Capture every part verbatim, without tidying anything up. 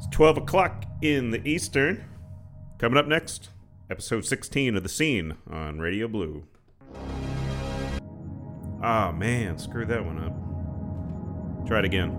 twelve o'clock in the Eastern. Coming up next, episode sixteen of The Scene on Radio Blue. Ah, man, screwed that one up. Try it again.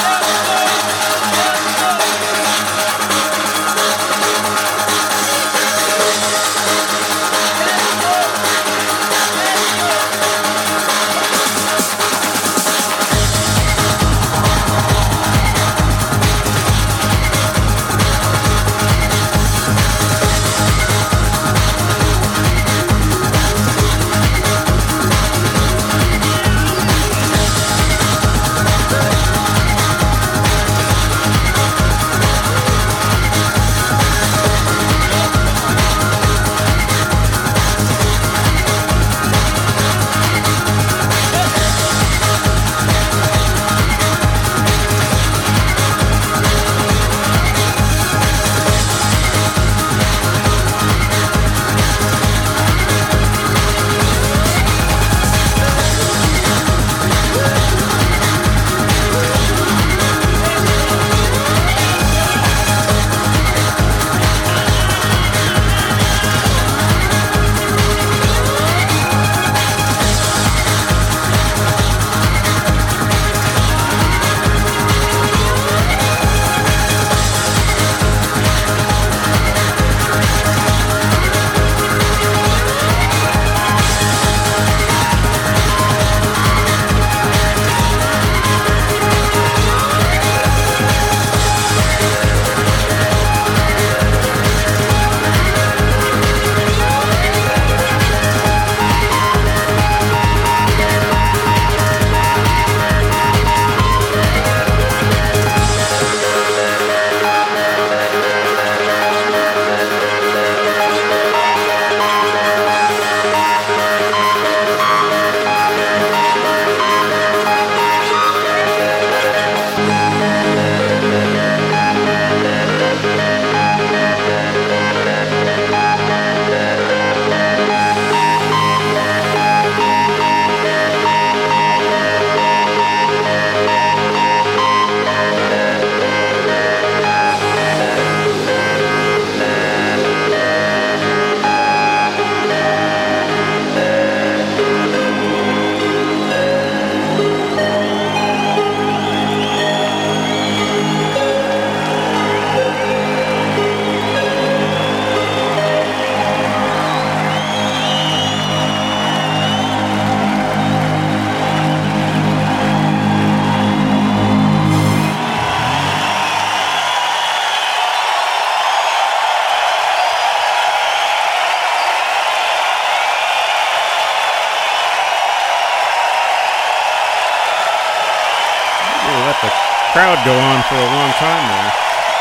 crowd go on for a long time there.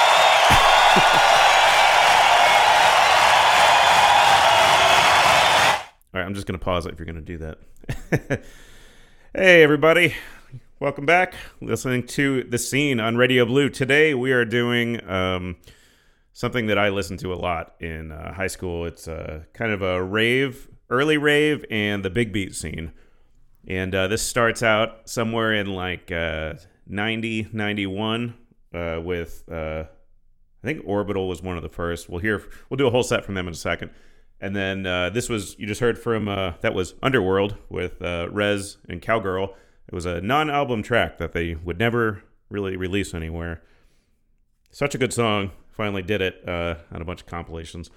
All right, I'm just going to pause it if you're going to do that. Hey, everybody. Welcome back. Listening to The Scene on Radio Blue. Today we are doing um, something that I listened to a lot in uh, high school. It's uh, kind of a rave, early rave, and the big beat scene. And uh, this starts out somewhere in like uh, ninety, ninety-one uh, with, uh, I think Orbital was one of the first. We'll hear, we'll do a whole set from them in a second. And then uh, this was, you just heard from, uh, that was Underworld with uh, Rez and Cowgirl. It was a non-album track that they would never really release anywhere. Such a good song. Finally did it uh, on a bunch of compilations.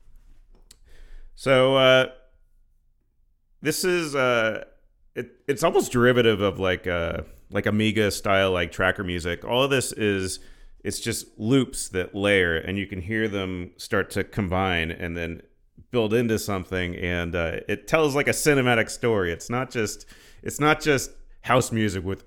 So uh, this is, uh, it, it's almost derivative of like uh, like Amiga style, like tracker music. All of this is, it's just loops that layer, and you can hear them start to combine and then build into something, and uh, it tells like a cinematic story. It's not just it's not just house music with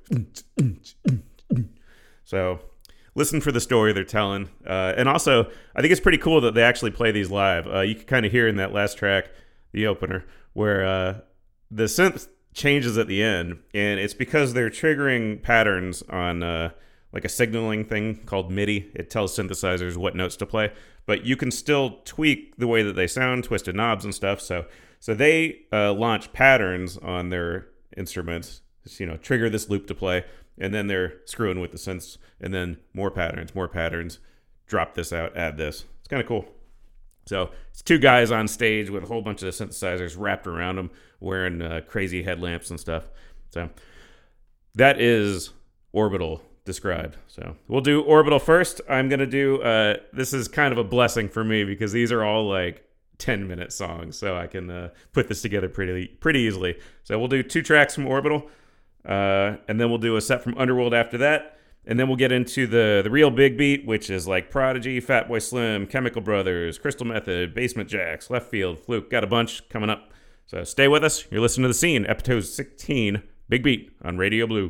so listen for the story they're telling. Uh, and also, I think it's pretty cool that they actually play these live. Uh, you can kind of hear in that last track, the opener, where uh, the synth changes at the end, and it's because they're triggering patterns on uh, like a signaling thing called MIDI. It tells synthesizers what notes to play, but you can still tweak the way that they sound, twisted knobs and stuff. So, so they uh, launch patterns on their instruments, just, you know, trigger this loop to play, and then they're screwing with the synths, and then more patterns, more patterns, drop this out, add this. It's kind of cool. So it's two guys on stage with a whole bunch of synthesizers wrapped around them, wearing uh, crazy headlamps and stuff. So that is Orbital described. So we'll do Orbital first. I'm going to do, uh, this is kind of a blessing for me because these are all like ten minute songs. So I can uh, put this together pretty pretty easily. So we'll do two tracks from Orbital, uh, and then we'll do a set from Underworld after that. And then we'll get into the, the real big beat, which is like Prodigy, Fatboy Slim, Chemical Brothers, Crystal Method, Basement Jaxx, Left Field, Fluke. Got a bunch coming up. So stay with us. You're listening to The Scene, episode sixteen, Big Beat on Radio Blue.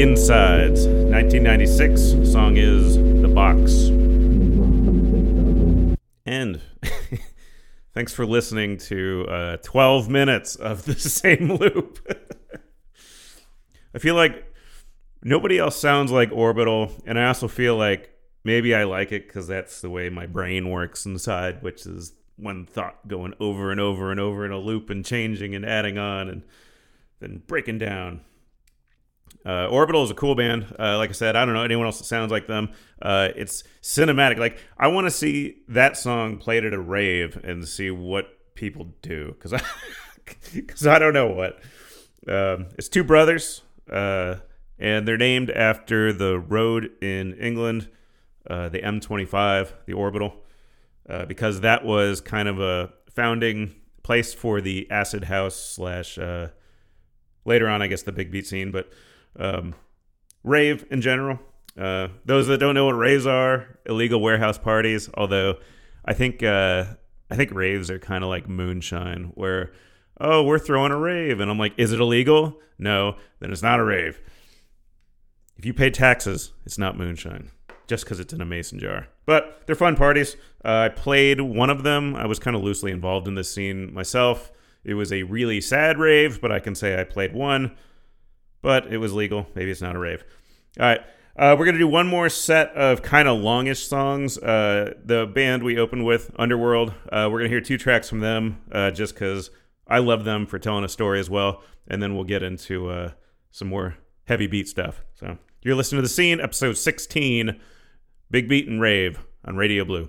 Insides, nineteen ninety-six. Song is The Box. And thanks for listening to uh, twelve minutes of the same loop. I feel like nobody else sounds like Orbital, and I also feel like maybe I like it because that's the way my brain works inside, which is one thought going over and over and over in a loop and changing and adding on and then breaking down. Uh, Orbital is a cool band. Uh, like I said, I don't know anyone else that sounds like them. Uh, it's cinematic. Like, I want to see that song played at a rave and see what people do, because I, because I don't know what. Um, it's two brothers, uh, and they're named after the road in England, uh, the M twenty-five, the Orbital, uh, because that was kind of a founding place for the acid house slash uh, later on, I guess, the big beat scene, but Um, rave in general. Uh, those that don't know what raves are, illegal warehouse parties. Although I think uh, I think raves are kind of like moonshine, where oh, we're throwing a rave, and I'm like, is it illegal? No, then it's not a rave. If you pay taxes, it's not moonshine, just because it's in a mason jar. But they're fun parties. Uh, I played one of them. I was kind of loosely involved in this scene myself. It was a really sad rave, but I can say I played one. But it was legal. Maybe it's not a rave. All right. Uh, we're going to do one more set of kind of longish songs. Uh, the band we opened with, Underworld, uh, we're going to hear two tracks from them uh, just because I love them for telling a story as well. And then we'll get into uh, some more heavy beat stuff. So you're listening to The Scene, episode sixteen, Big Beat and Rave on Radio Blue.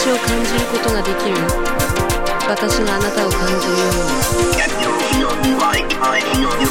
私を感じることができる。私があなたを感じるように。 Can you feel me like I feel you?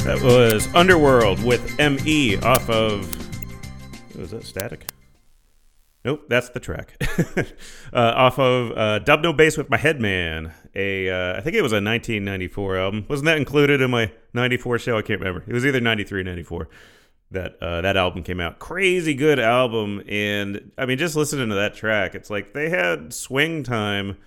That was Underworld with M E off of... Was that Static? Nope, that's the track. uh, off of uh, Dub No Bass with My Headman. A, uh, I think it was a nineteen ninety-four album. Wasn't that included in my ninety-four show? I can't remember. It was either ninety-three or ninety-four that uh, that album came out. Crazy good album. And, I mean, just listening to that track, it's like they had swing time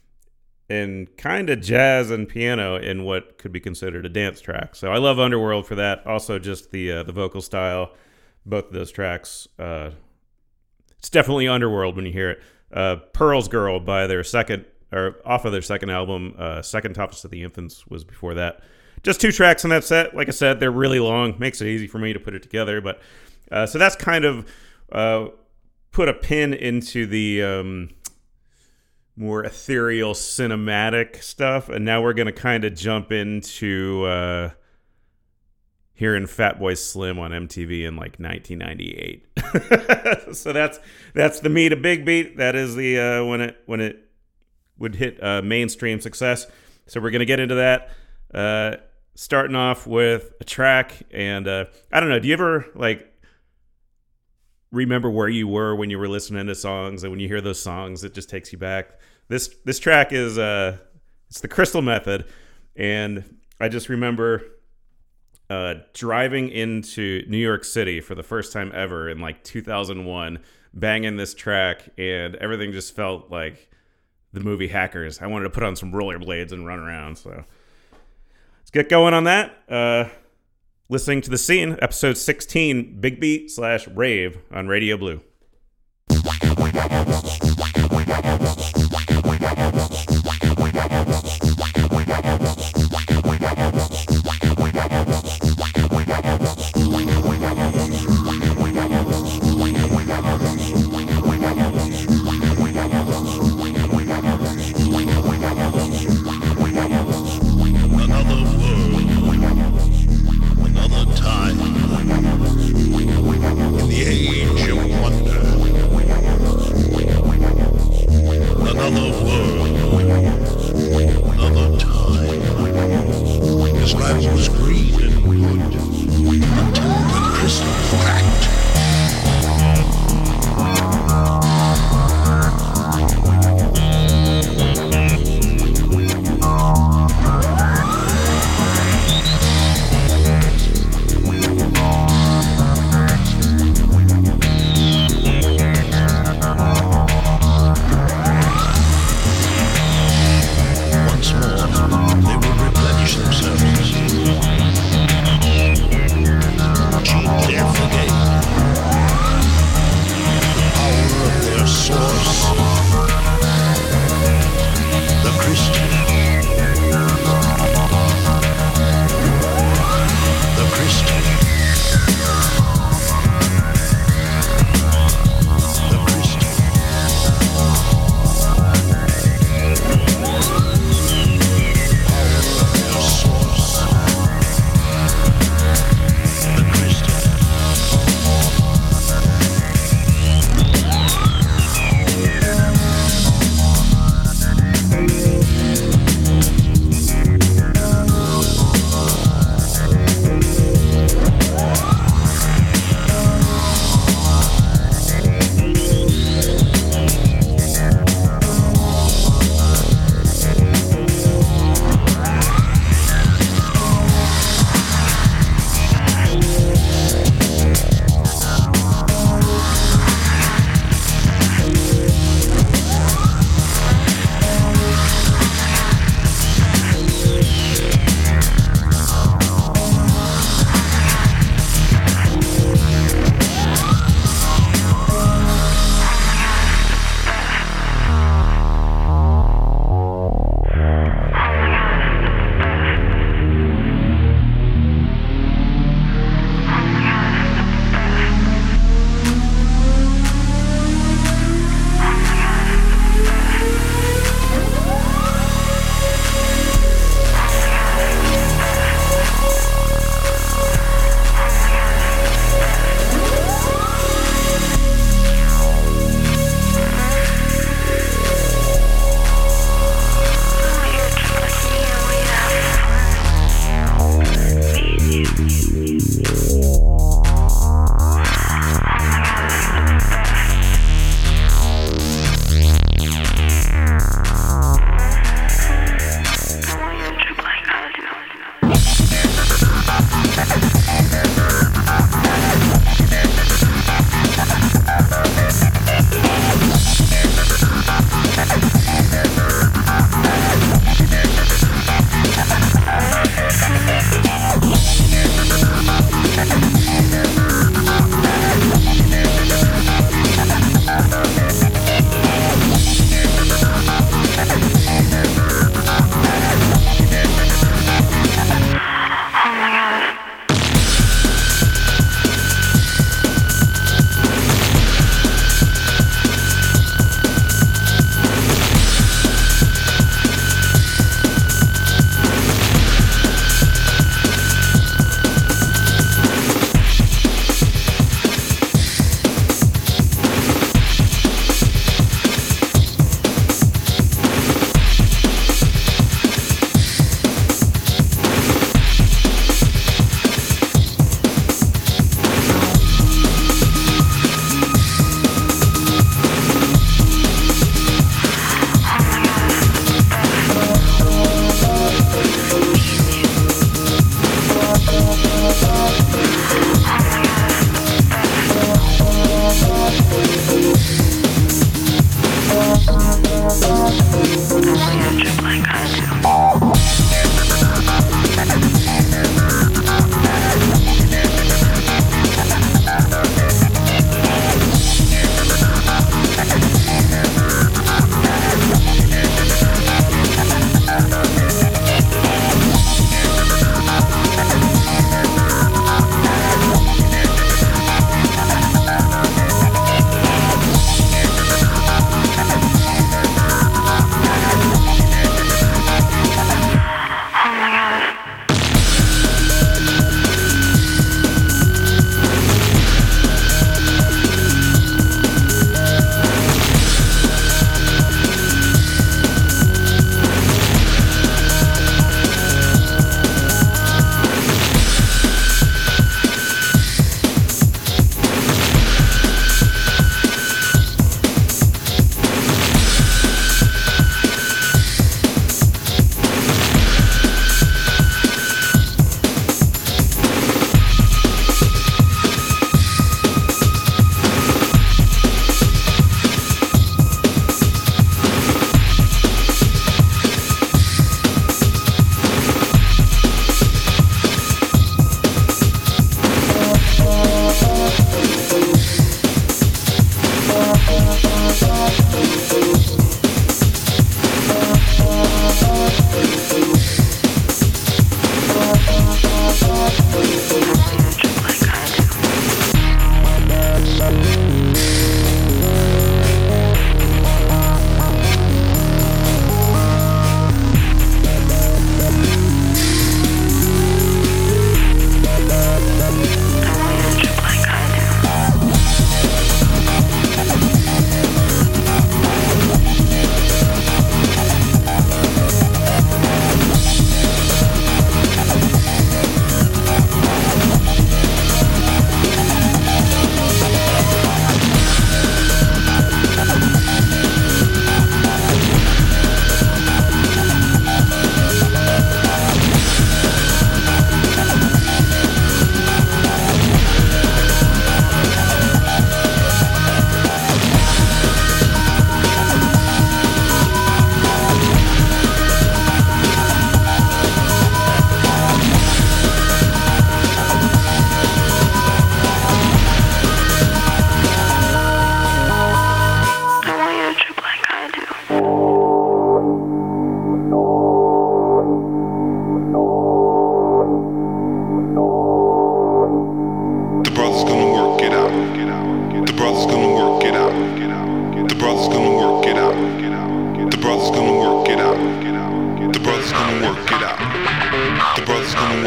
and kind of jazz and piano in what could be considered a dance track. So I love Underworld for that. Also, just the uh, the vocal style. Both of those tracks. Uh, it's definitely Underworld when you hear it. Uh, Pearl's Girl by their second, or off of their second album. Uh, Second Toughest of the Infants was before that. Just two tracks in that set. Like I said, they're really long. Makes it easy for me to put it together. But uh, so that's kind of uh, put a pin into the um, more ethereal, cinematic stuff. And now we're going to kind of jump into uh, hearing Fatboy Slim on M T V in like nineteen ninety-eight. So that's that's the meat of Big Beat. That is the uh, when it when it would hit uh, mainstream success. So we're going to get into that. Uh, starting off with a track, and uh, I don't know. Do you ever like remember where you were when you were listening to songs, and when you hear those songs, it just takes you back? This this track is uh, it's the Crystal Method, and I just remember uh, driving into New York City for the first time ever in like two thousand one, banging this track, and everything just felt like the movie Hackers. I wanted to put on some rollerblades and run around, so. Get going on that. Uh, listening to The Scene, episode sixteen, Big Beat slash Rave on Radio Blue. In the age of wonder.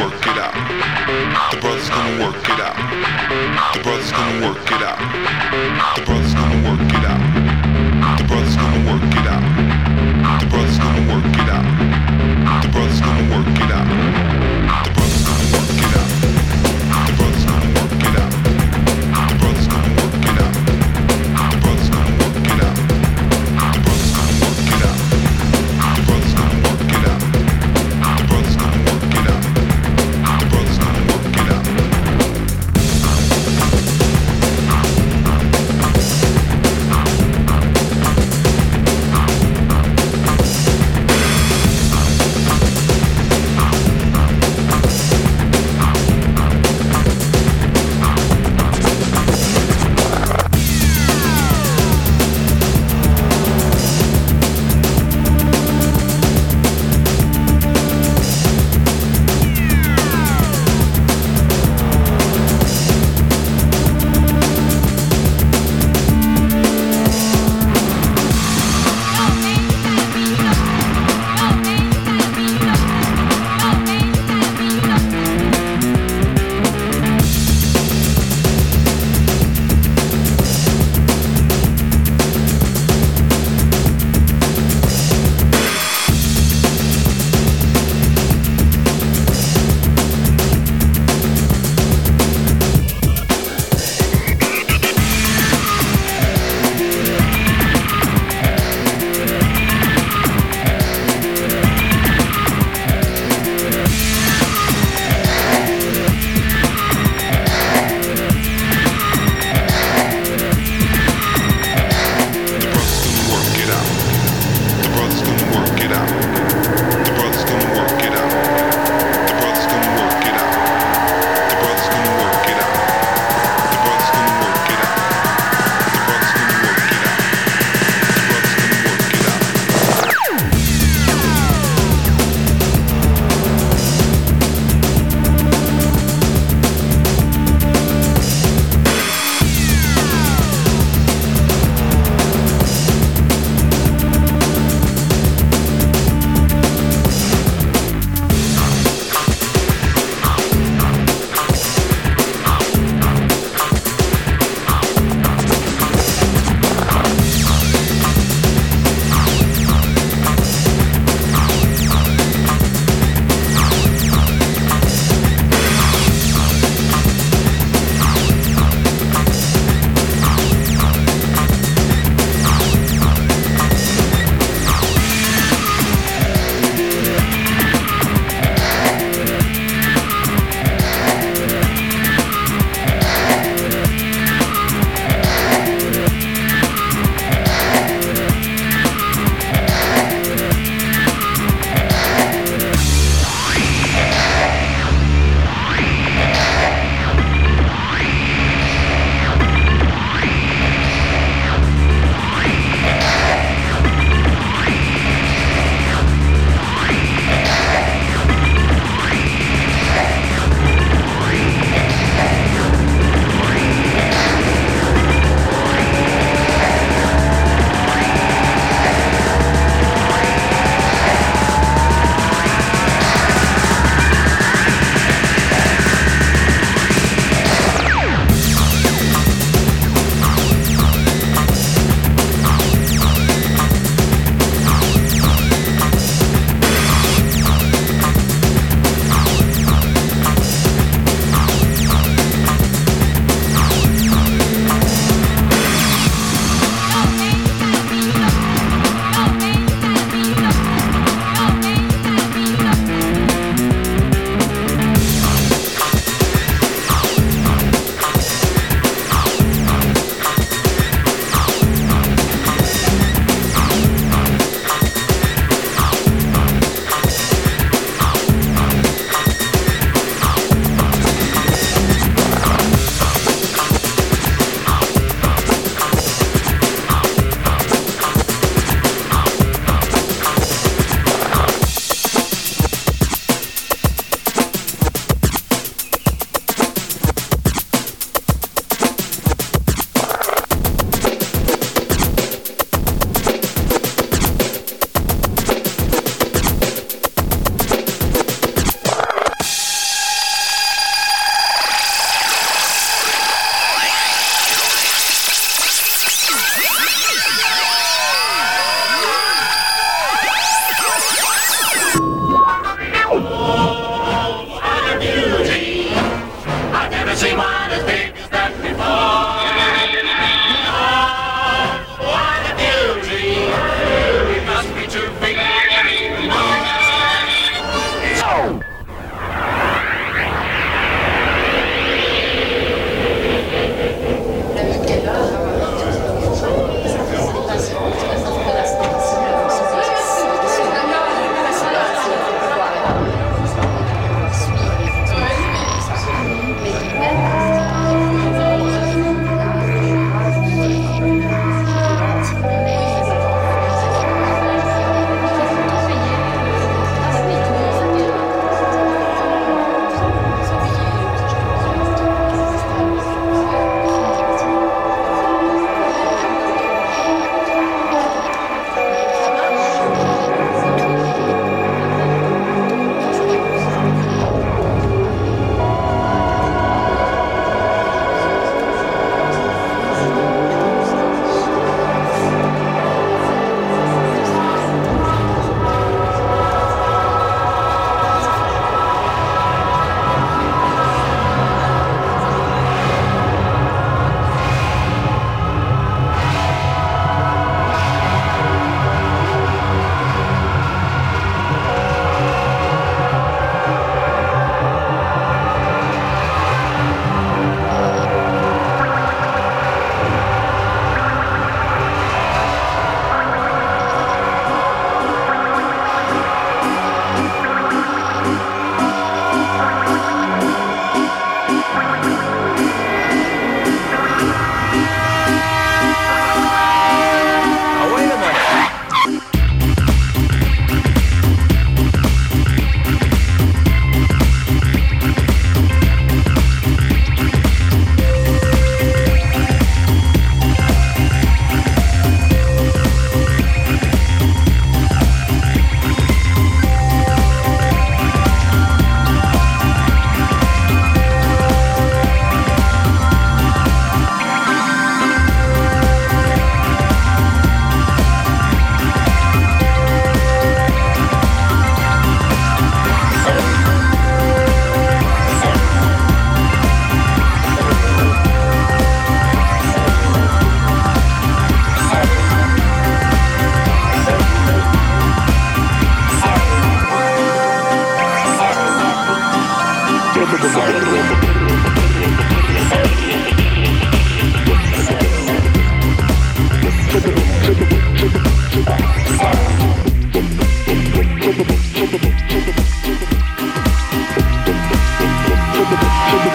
work it out. The brother's gonna work it out. The brother's gonna work it out. The brother's gonna work it out. The brother's gonna work it out. The brother's gonna work it out. The brother's gonna work it out. The brother's gonna work it out. The brother's gonna work it out. The brother's gonna work it out. The brother's gonna work it out. The brother's gonna work it out. The brother's gonna work it out. The brother's gonna work it out. The brother's gonna work it out.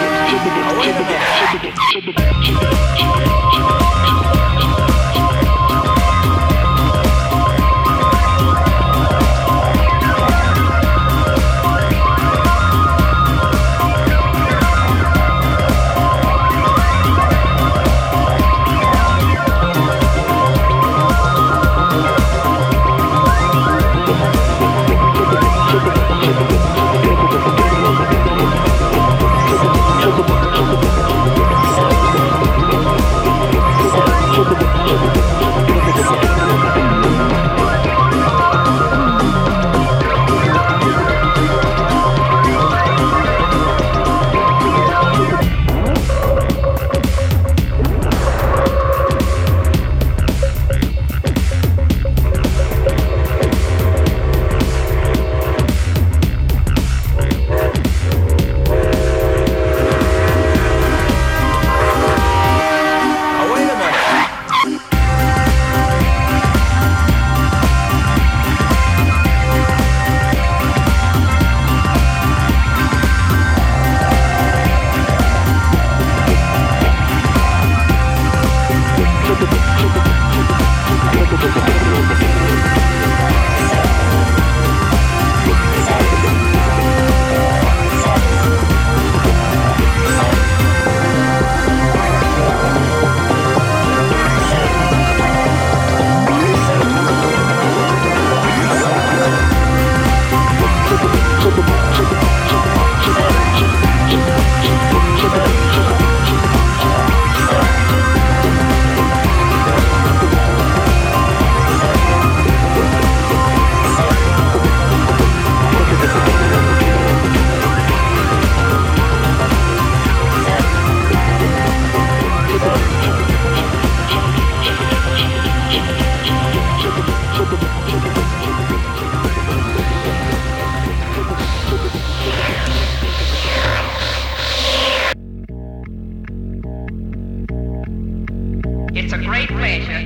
It's a great pleasure.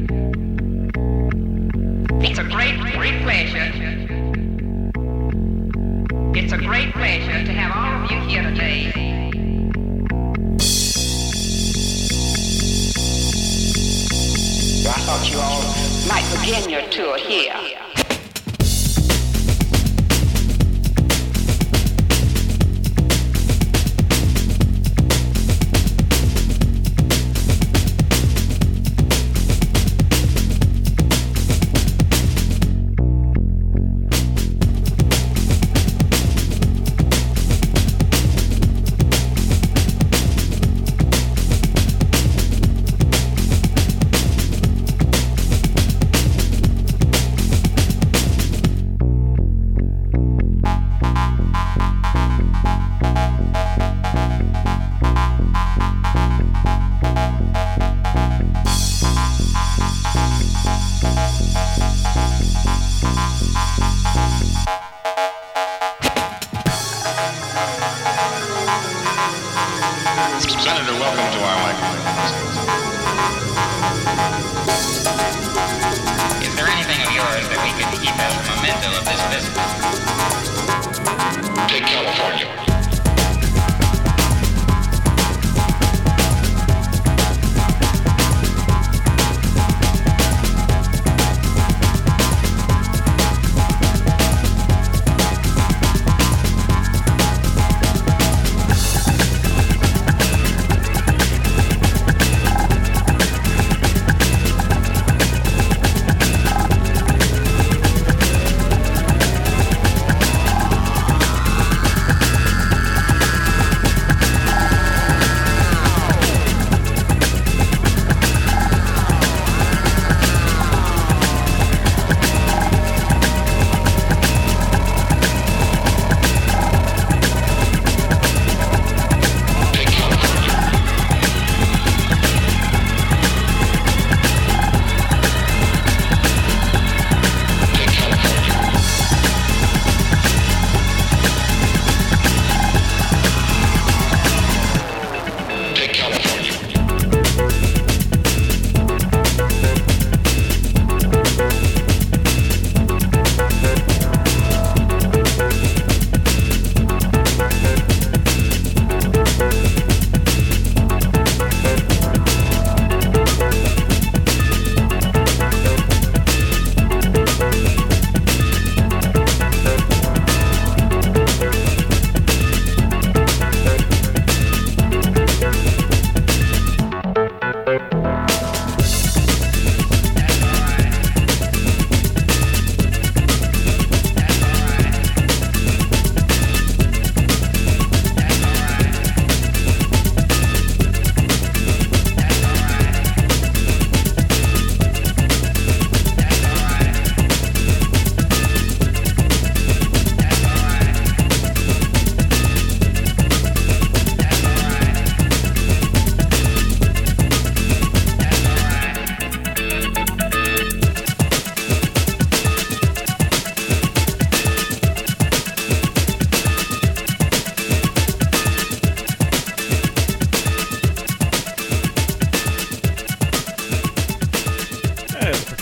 It's a great, great pleasure. It's a great pleasure to have all of you here today. I thought you all might begin your tour here. Senator, welcome to our microphone. Is there anything of yours that we could keep as a memento of this visit? Take California.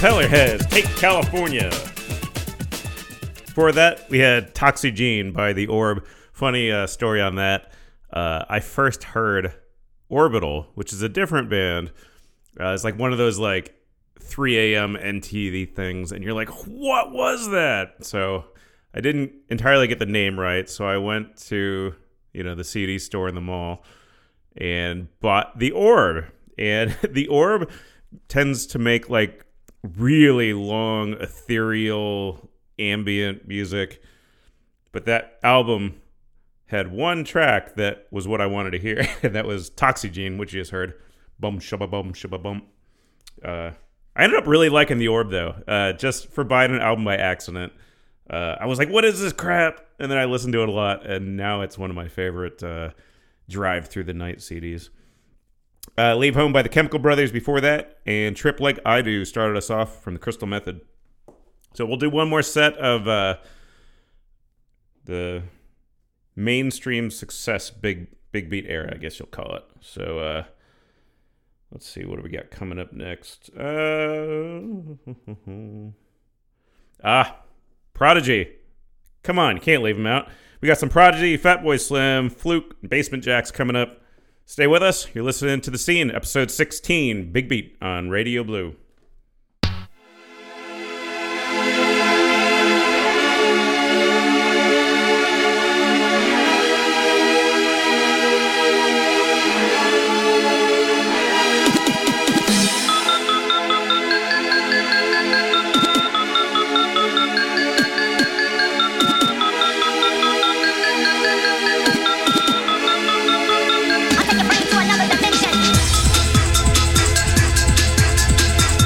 Propellerhead, Take California. Before that, we had Toxygene by The Orb. Funny uh, story on that. Uh, I first heard Orbital, which is a different band. Uh, it's like one of those like three a.m. N T V things, and you're like, what was that? So I didn't entirely get the name right, so I went to, you know, the C D store in the mall and bought The Orb. And The Orb tends to make like really long, ethereal, ambient music. But that album had one track that was what I wanted to hear, and that was Toxygene, which you just heard. Bum, shabba, bum, shabba, bum. Uh, I ended up really liking The Orb, though, uh, just for buying an album by accident. Uh, I was like, what is this crap? And then I listened to it a lot, and now it's one of my favorite uh, drive through the night C Ds. Uh, Leave Home by the Chemical Brothers before that, and Trip Like I Do started us off from the Crystal Method. So we'll do one more set of uh, the mainstream success big big beat era, I guess you'll call it. So uh, let's see, what do we got coming up next? Uh, ah, Prodigy. Come on, you can't leave them out. We got some Prodigy, Fatboy Slim, Fluke, Basement Jaxx coming up. Stay with us. You're listening to The Scene, episode sixteen, Big Beat on Radio Blue. I'll take your brain to another dimension.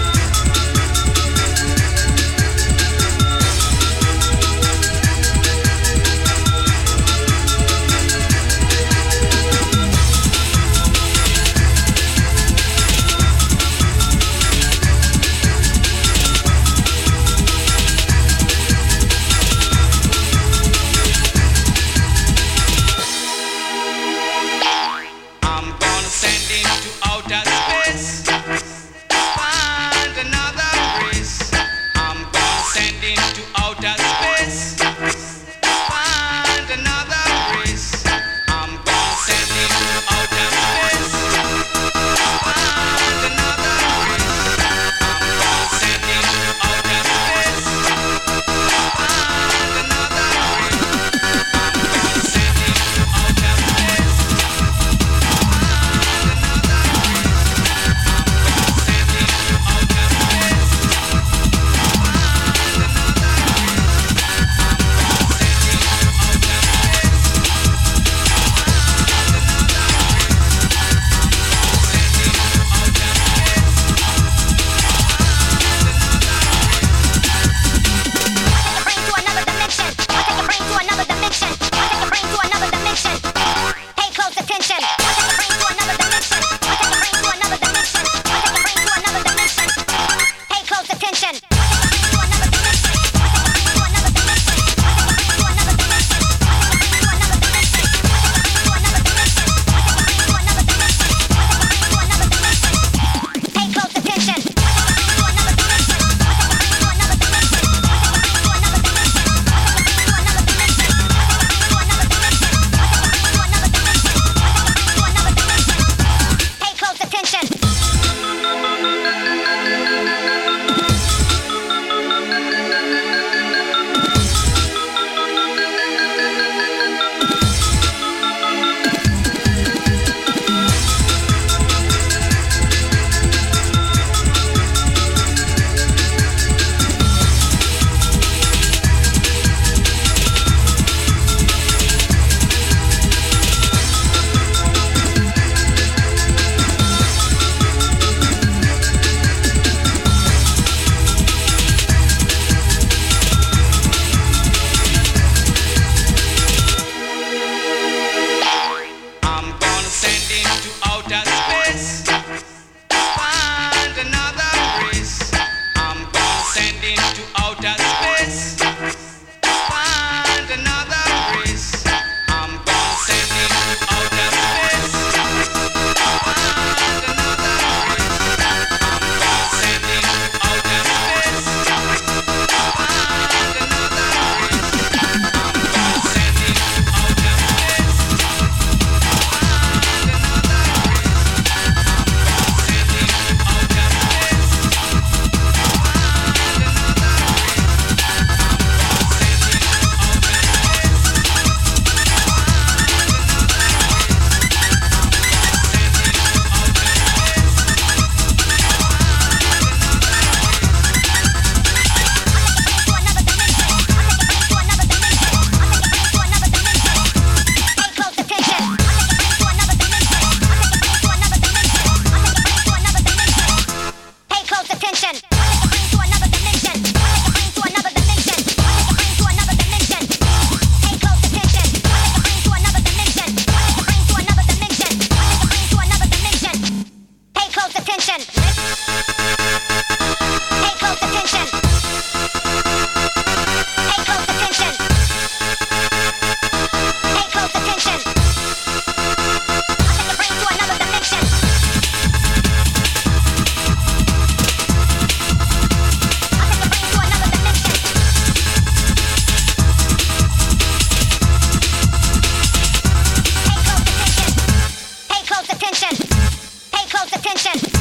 attention. Pay close attention.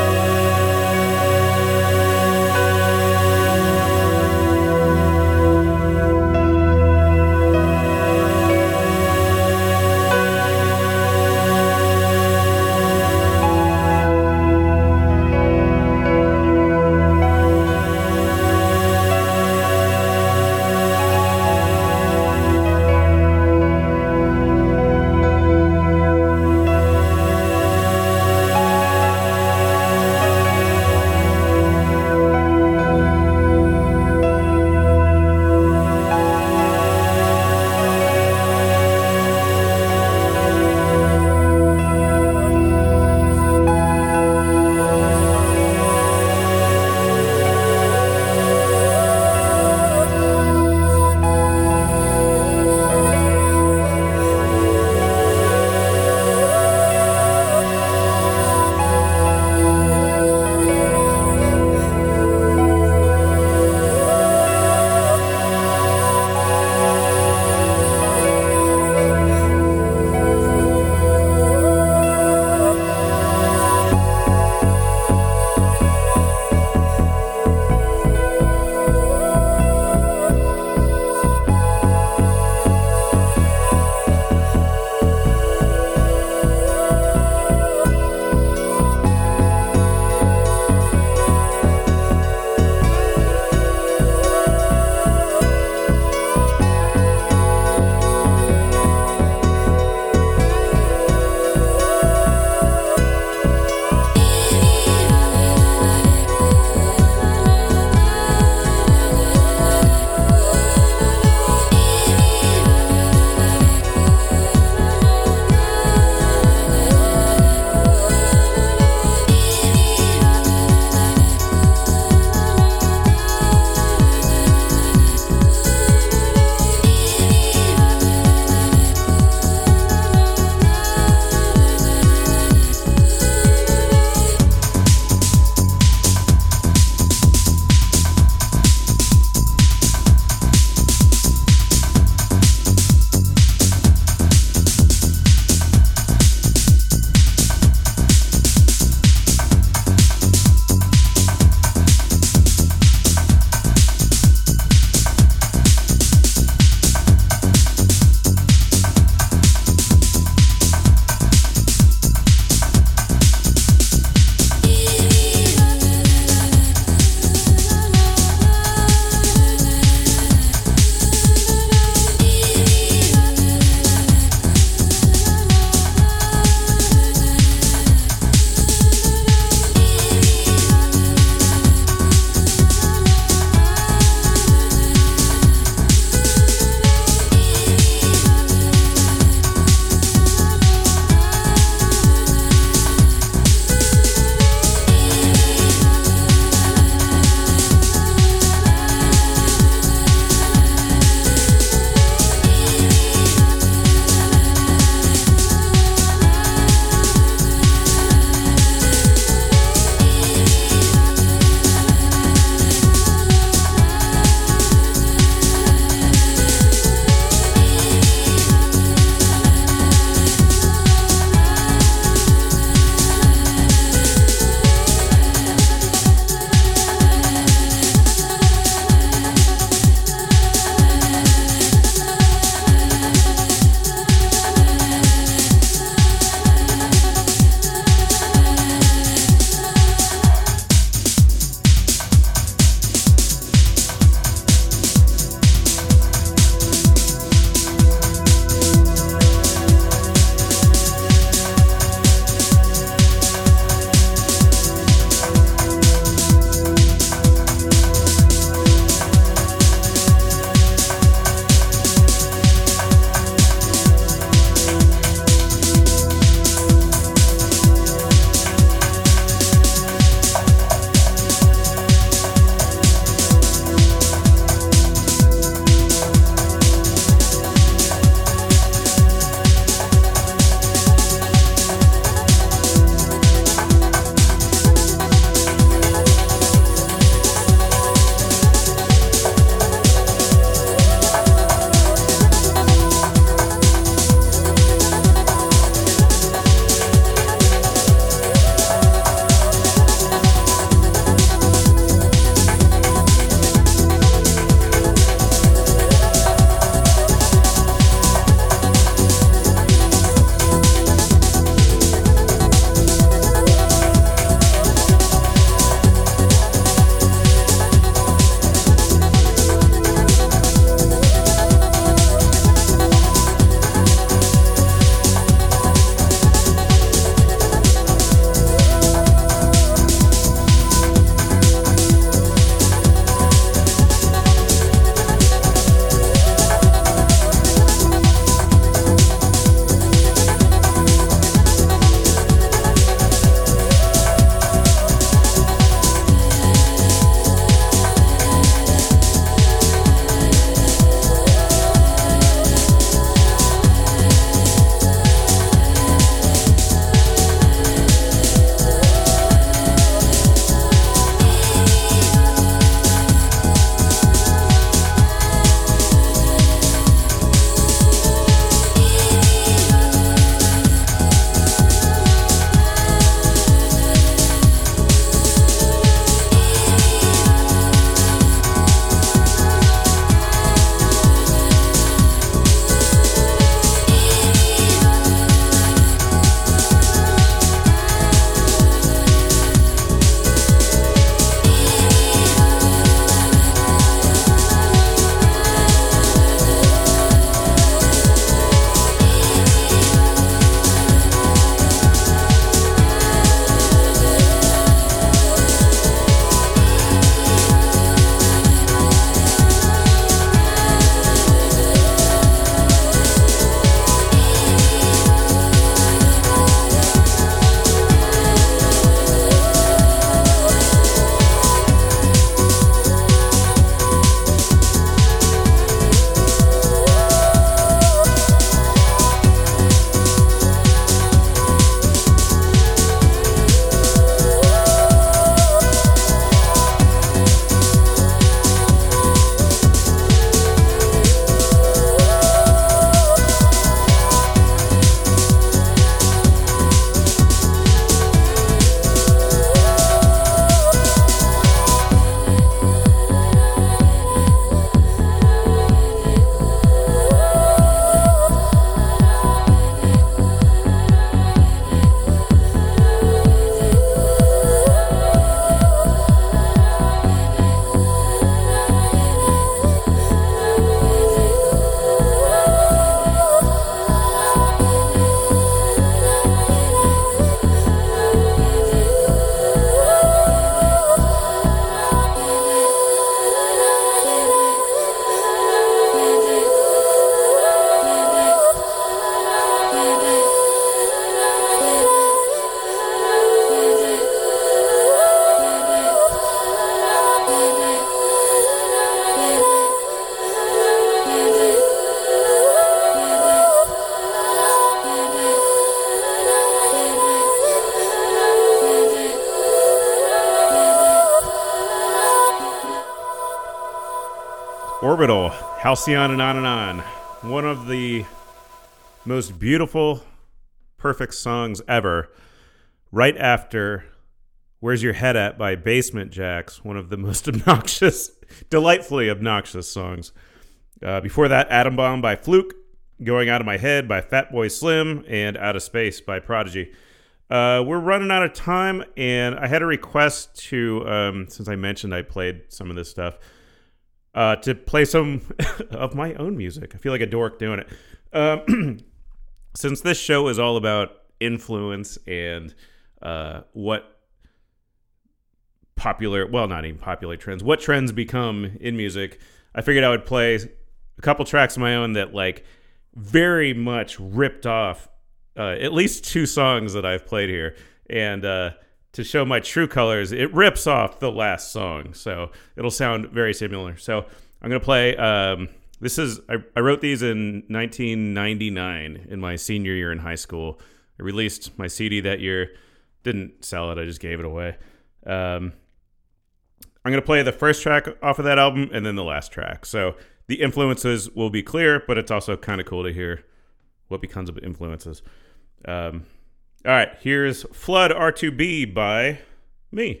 Orbital, Halcyon and On and On. One of the most beautiful, perfect songs ever. Right after Where's Your Head At by Basement Jaxx, one of the most obnoxious, delightfully obnoxious songs. Uh, before that, Atom Bomb by Fluke, Going Out of My Head by Fatboy Slim, and Out of Space by Prodigy. Uh, we're running out of time, and I had a request to, um, since I mentioned I played some of this stuff, uh, to play some of my own music. I feel like a dork doing it. Um, since this show is all about influence and uh, what popular, well, not even popular trends, what trends become in music, I figured I would play a couple tracks of my own that, like, very much ripped off Uh, at least two songs that I've played here. And uh, to show my true colors, it rips off the last song. So it'll sound very similar. So I'm going to play. Um, this is, I, I wrote these in nineteen ninety-nine in my senior year in high school. I released my C D that year. Didn't sell it. I just gave it away. Um, I'm going to play the first track off of that album and then the last track. So the influences will be clear, but it's also kind of cool to hear what becomes of influences. Um, all right, here's Flood R two B by me.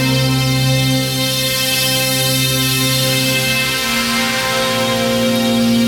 Thank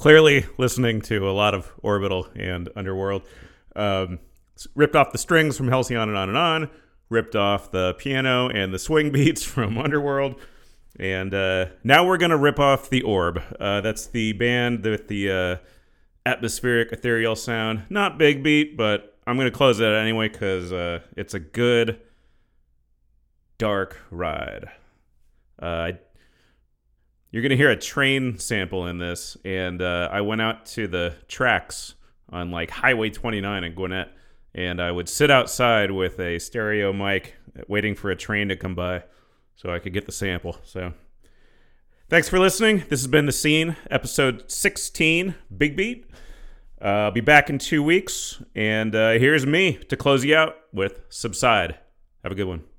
clearly listening to a lot of Orbital and Underworld. Um, ripped off the strings from Halcyon and On and On, ripped off the piano and the swing beats from Underworld, and uh, now we're going to rip off The Orb. Uh, that's the band with the uh, atmospheric, ethereal sound. Not big beat, but I'm going to close it anyway because uh, it's a good, dark ride. Uh, you're going to hear a train sample in this, and uh, I went out to the tracks on like Highway twenty-nine in Gwinnett, and I would sit outside with a stereo mic waiting for a train to come by so I could get the sample. So thanks for listening. This has been The Scene, episode sixteen, Big Beat. Uh, I'll be back in two weeks, and uh, here's me to close you out with Subside. Have a good one.